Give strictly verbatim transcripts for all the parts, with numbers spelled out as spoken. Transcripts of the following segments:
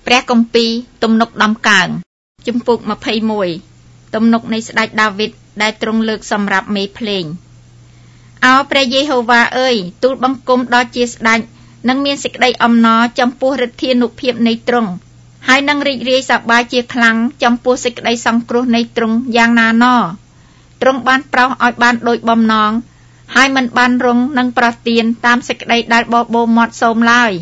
ព្រះគម្ពីរទំនុកដំកើងជំពូកยี่สิบเอ็ดទំនុកនៃស្ដេចដាវីតដែលទ្រង់លើកសម្រាប់មេភ្លេងអោព្រះយេហូវ៉ាអើយទូលបង្គំដល់ជាស្ដេចនឹងមានសេចក្តីអំណរចំពោះឫទ្ធានុភាពនៃទ្រង់ហើយនឹងរីករាយសប្បាយជាខ្លាំងចំពោះសេចក្តីសង្គ្រោះនៃទ្រង់យ៉ាងណាណទ្រង់បានប្រោសឲ្យបានដូចបំណងហើយមិនបានរងនឹងប្រទានតាមសេចក្តីដែលបបោមាត់សូមឡើយ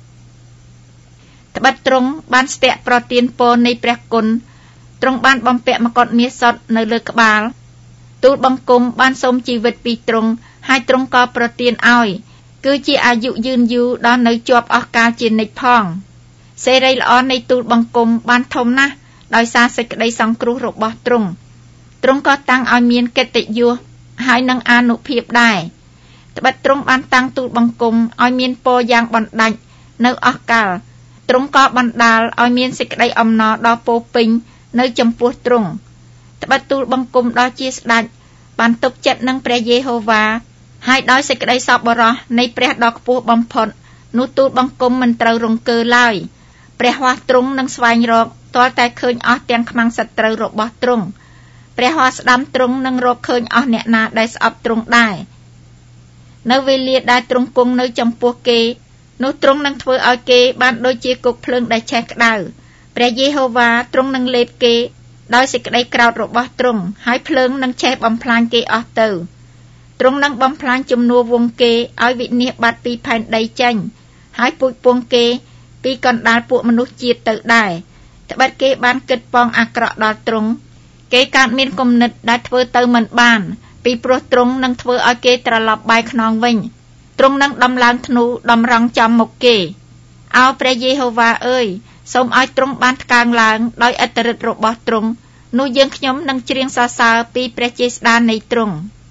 ត្បិតទ្រង់បានស្ទាក់ប្រទានពរនៃព្រះគុណទ្រង់បានបំពាក់មកុដមាសសុទ្ធនៅលើក្បាលទូលបង្គំបានសូមជីវិតពីទ្រង់ហើយទ្រង់ក៏ប្រទានឲ្យគឺជាអាយុយឺនយូរដល់នៅជាប់អស់កាលជានិច្ចផងសេរីល្អនៃទូលបង្គំបានធំណាស់ដោយសារសេចក្តីសង្គ្រោះរបស់ទ្រង់ទ្រង់ក៏តាំងឲ្យមានកិត្តិយសហើយនឹងអានុភាពដែរត្បិតទ្រង់បានតាំងទូលបង្គំឲ្យមានពរយ៉ាងបណ្ដាច់នៅអស់កលទ្រង់ក៏បណ្ដាលឲ្យមានសេចក្តីអំណរដល់ពោពេញនៅចំពោះទ្រង់ត្បិតទូលបង្គំដល់ជាស្ដេចបានទុកចិត្តនឹងព្រះយេហូវ៉ាហើយដោយសេចក្តីសប្បុរសនៃព្រះដ៏ខ្ពស់បំផុតនោះទូលបង្គំមិនត្រូវរង្គើឡើយព្រះហស្ថទ្រង់នឹងស្វែងរកទាល់តែឃើញអស់ទាំងខ្មាំងសត្រូវរបស់ទ្រង់ព្រះហស្ថស្ដាំទ្រង់នឹងរកឃើញអស់អ្នកណាដែលស្អប់ទ្រង់ដែរនៅវេលាដែលទ្រង់គង់នៅចំពោះគេនោះទ្រង់នឹងធ្វើឲ្យគេបានដូចជាគុកភ្លើងដែលឆេះក្តៅព្រះយេហូវ៉ាទ្រង់នឹងលេបគេដោយសេចក្តីក្រោធរបស់ទ្រង់ហើយភ្លើងនឹងឆេះបំផ្លាញគេអស់ទៅទ្រង់នឹងបំផ្លាញជំនួសវងគេឲ្យវិនាសបាត់ពីផែនដីចេញហើយពូជពងគេពីកណ្ដាលពួកមនុស្សជាតិទៅដែរត្បិតគេបានគិតប៉ងអាក្រក់ដល់ទ្រង់គេកើតមានគំនិតដែលធ្វើទៅមិនបានពីព្រោះទ្រង់នឹងធ្វើឲ្យគេត្រឡប់បែរខ្នងវិញទ្រង់នឹងដំឡើងធ្នូតម្រង់ចំមុខគេអោព្រះយេហូវ៉ាអើយសូមឲ្យទ្រង់បានថ្កើងឡើងដោយឥទ្ធិឫទ្ធិរបស់ទ្រង់នោះយើងខ្ញុំនឹងច្រៀងសរសើរពីព្រះចេស្តានៃទ្រង់